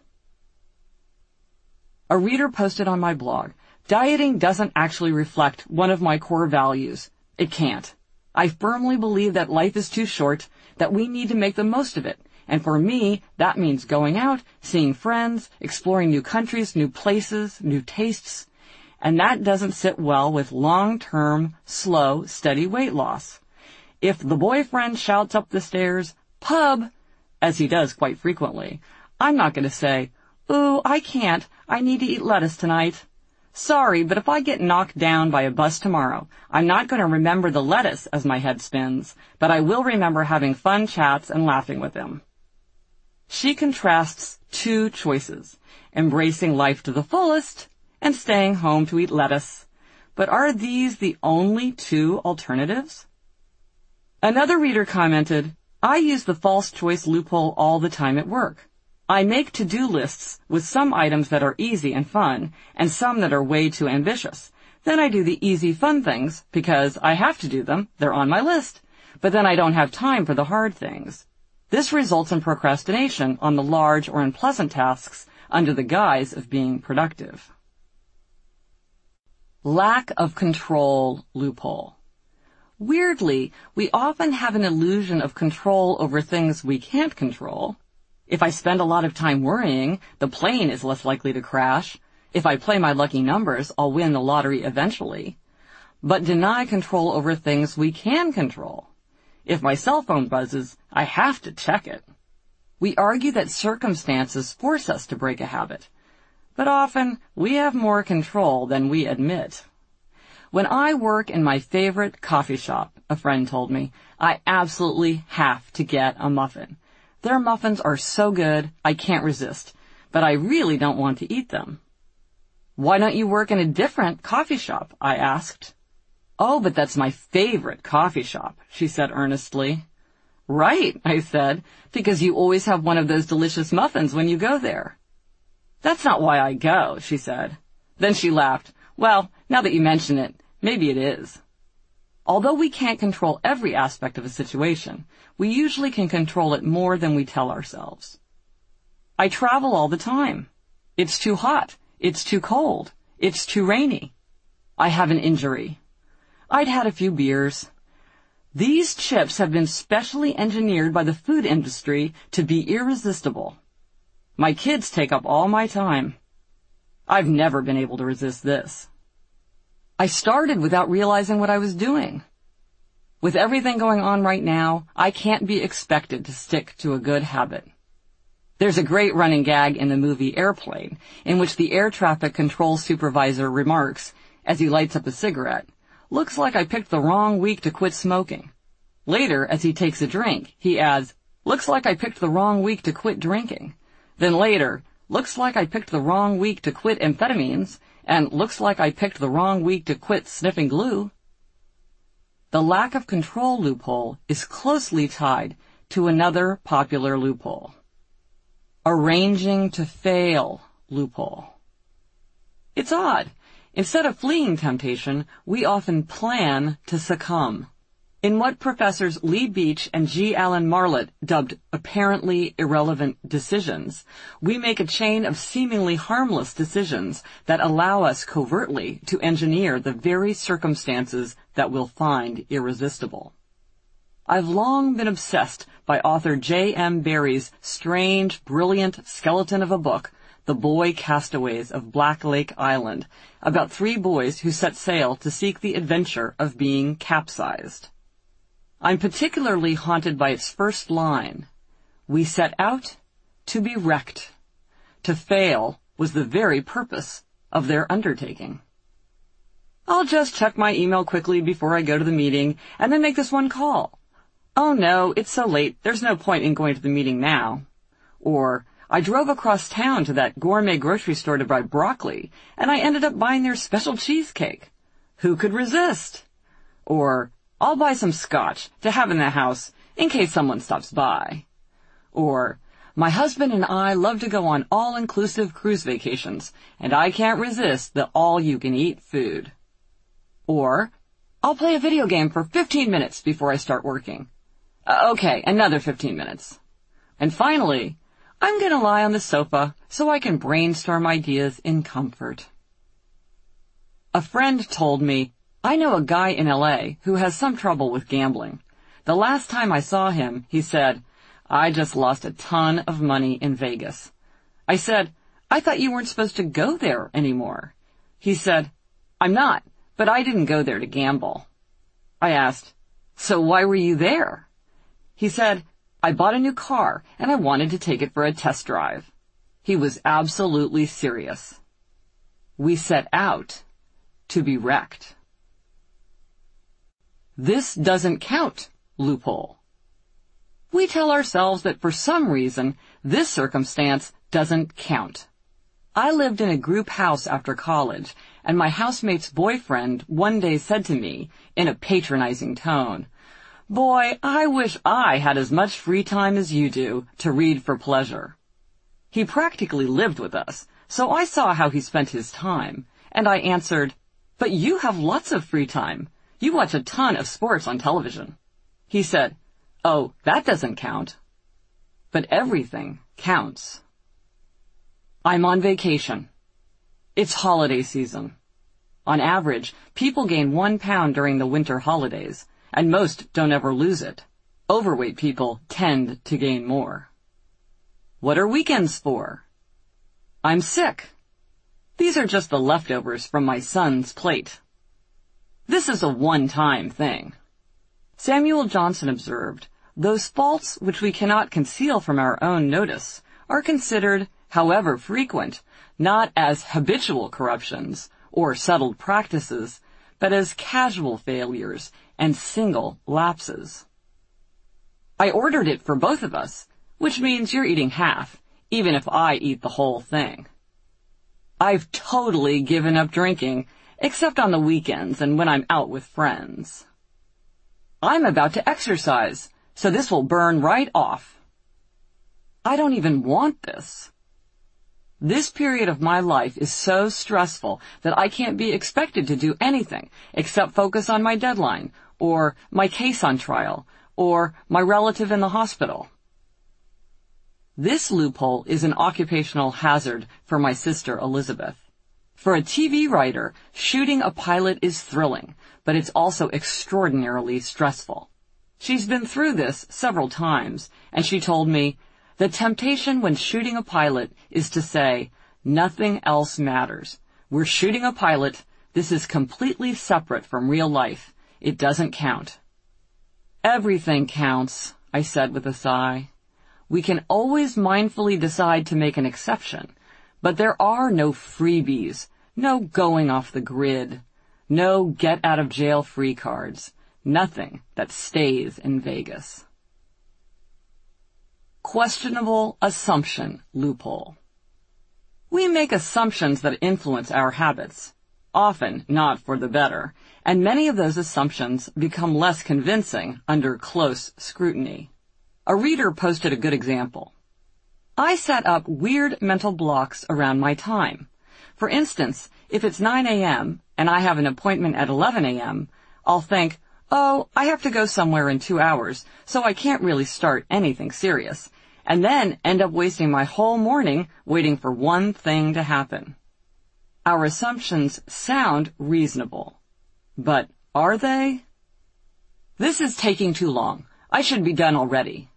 A reader posted on my blog, "Dieting doesn't actually reflect one of my core values. It can't. I firmly believe that life is too short, that we need to make the most of it. And for me, that means going out, seeing friends, exploring new countries, new places, new tastes. And that doesn't sit well with long-term, slow, steady weight loss. If the boyfriend shouts up the stairs, 'Pub,' as he does quite frequently, I'm not going to say, 'Ooh, I can't. I need to eat lettuce tonight.' Sorry, but if I get knocked down by a bus tomorrow, I'm not going to remember the lettuce as my head spins, but I will remember having fun chats and laughing with him." She contrasts two choices, embracing life to the fullest and staying home to eat lettuce. But are these the only two alternatives? Another reader commented, "I use the false choice loophole all the time at work. I make to-do lists with some items that are easy and fun and some that are way too ambitious. Then I do the easy, fun things because I have to do them. They're on my list. But then I don't have time for the hard things. This results in procrastination on the large or unpleasant tasks under the guise of being productive." Lack of control loophole. Weirdly, we often have an illusion of control over things we can't control. If I spend a lot of time worrying, the plane is less likely to crash. If I play my lucky numbers, I'll win the lottery eventually. But deny control over things we can control. If my cell phone buzzes, I have to check it. We argue that circumstances force us to break a habit. But often, we have more control than we admit. When I work in my favorite coffee shop, a friend told me, I absolutely have to get a muffin. Their muffins are so good, I can't resist, but I really don't want to eat them. "Why don't you work in a different coffee shop?" I asked. "Oh, but that's my favorite coffee shop," she said earnestly. "Right," I said, "because you always have one of those delicious muffins when you go there." "That's not why I go," she said. Then she laughed. "Well, now that you mention it, maybe it is." Although we can't control every aspect of a situation, we usually can control it more than we tell ourselves. I travel all the time. It's too hot. It's too cold. It's too rainy. I have an injury. I'd had a few beers. These chips have been specially engineered by the food industry to be irresistible. My kids take up all my time. I've never been able to resist this. I started without realizing what I was doing. With everything going on right now, I can't be expected to stick to a good habit. There's a great running gag in the movie Airplane, in which the air traffic control supervisor remarks, as he lights up a cigarette, "Looks like I picked the wrong week to quit smoking." Later, as he takes a drink, he adds, "Looks like I picked the wrong week to quit drinking." Then later, "Looks like I picked the wrong week to quit amphetamines," and "looks like I picked the wrong week to quit sniffing glue." The lack of control loophole is closely tied to another popular loophole. Arranging to fail loophole. It's odd. Instead of fleeing temptation, we often plan to succumb. In what professors Lee Beach and G. Allen Marlett dubbed apparently irrelevant decisions, we make a chain of seemingly harmless decisions that allow us covertly to engineer the very circumstances that we'll find irresistible. I've long been obsessed by author J M Barrie's strange, brilliant skeleton of a book, The Boy Castaways of Black Lake Island, about three boys who set sail to seek the adventure of being capsized. I'm particularly haunted by its first line. We set out to be wrecked. To fail was the very purpose of their undertaking. I'll just check my email quickly before I go to the meeting and then make this one call. Oh no, it's so late, there's no point in going to the meeting now. Or, I drove across town to that gourmet grocery store to buy broccoli, and I ended up buying their special cheesecake. Who could resist? Or, I'll buy some scotch to have in the house in case someone stops by. Or, my husband and I love to go on all-inclusive cruise vacations, and I can't resist the all-you-can-eat food. Or, I'll play a video game for fifteen minutes before I start working. Uh, okay, another fifteen minutes. And finally, I'm going to lie on the sofa so I can brainstorm ideas in comfort. A friend told me, I know a guy in L A who has some trouble with gambling. The last time I saw him, he said, I just lost a ton of money in Vegas. I said, I thought you weren't supposed to go there anymore. He said, I'm not, but I didn't go there to gamble. I asked, so why were you there? He said, I bought a new car and I wanted to take it for a test drive. He was absolutely serious. We set out to be wrecked. This doesn't count, loophole. We tell ourselves that for some reason, this circumstance doesn't count. I lived in a group house after college, and my housemate's boyfriend one day said to me, in a patronizing tone, Boy, I wish I had as much free time as you do to read for pleasure. He practically lived with us, so I saw how he spent his time, and I answered, But you have lots of free time. You watch a ton of sports on television. He said, Oh, that doesn't count. But everything counts. I'm on vacation. It's holiday season. On average, people gain one pound during the winter holidays, and most don't ever lose it. Overweight people tend to gain more. What are weekends for? I'm sick. These are just the leftovers from my son's plate. This is a one-time thing. Samuel Johnson observed, those faults which we cannot conceal from our own notice are considered, however frequent, not as habitual corruptions or settled practices, but as casual failures and single lapses. I ordered it for both of us, which means you're eating half, even if I eat the whole thing. I've totally given up drinking, except on the weekends and when I'm out with friends. I'm about to exercise, so this will burn right off. I don't even want this. This period of my life is so stressful that I can't be expected to do anything except focus on my deadline, or my case on trial, or my relative in the hospital. This loophole is an occupational hazard for my sister Elizabeth. For a T V writer, shooting a pilot is thrilling, but it's also extraordinarily stressful. She's been through this several times, and she told me, the temptation when shooting a pilot is to say, nothing else matters. We're shooting a pilot. This is completely separate from real life. It doesn't count. Everything counts, I said with a sigh. We can always mindfully decide to make an exception, but there are no freebies, no going off the grid, no get-out-of-jail-free cards, nothing that stays in Vegas. Questionable assumption loophole. We make assumptions that influence our habits, often not for the better, and many of those assumptions become less convincing under close scrutiny. A reader posted a good example. I set up weird mental blocks around my time. For instance, if it's nine a.m. and I have an appointment at eleven a.m., I'll think, oh, I have to go somewhere in two hours, so I can't really start anything serious, and then end up wasting my whole morning waiting for one thing to happen. Our assumptions sound reasonable. But are they? This is taking too long. I should be done already.